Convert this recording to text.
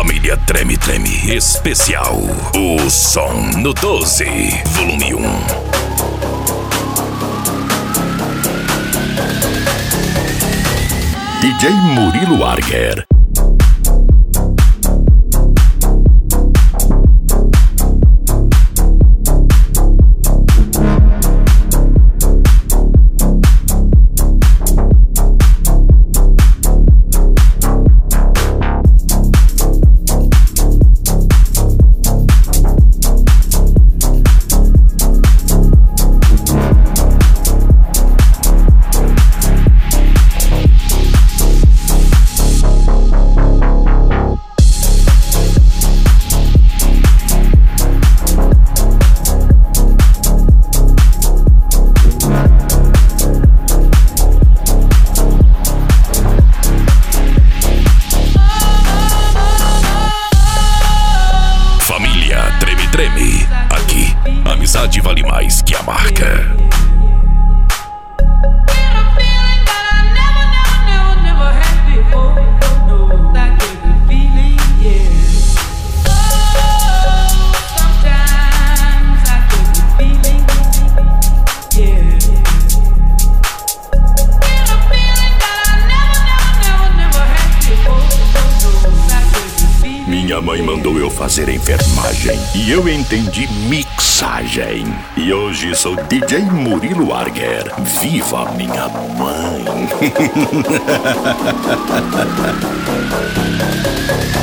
Família Treme Treme Especial. O som no 12, volume 1. DJ Murilo Arger. Treme, aqui, a amizade vale mais que a marca. Minha mãe mandou eu fazer enfermagem e eu entendi mixagem. E hoje sou DJ Murilo Arger. Viva minha mãe!